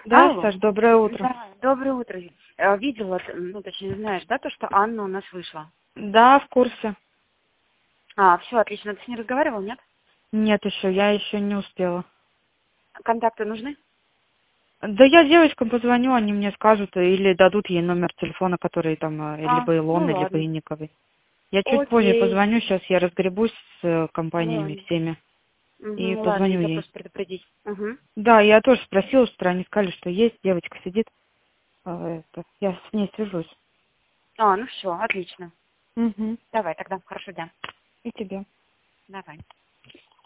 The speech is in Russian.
Да, Алло. Саш, доброе утро. Да, доброе утро. Видела, ну, точнее, знаешь, да, то, что Анна у нас вышла? Да, в курсе. Все, отлично. Ты с ней разговаривал, нет? Нет еще, я еще не успела. Контакты нужны? Да я девочкам позвоню, они мне скажут или дадут ей номер телефона, который там либо Ну Илоны, либо ладно. Инниковой. Я чуть позже Окей. позвоню, сейчас я разберегусь с компаниями Ладно. всеми и Ладно, позвоню я ей. просто предупредить. Угу. Да, я тоже спросила, что они сказали, что есть, девочка сидит. Я с ней свяжусь. Ну все, отлично. Угу. Давай тогда, хорошо, да. И тебе. Давай.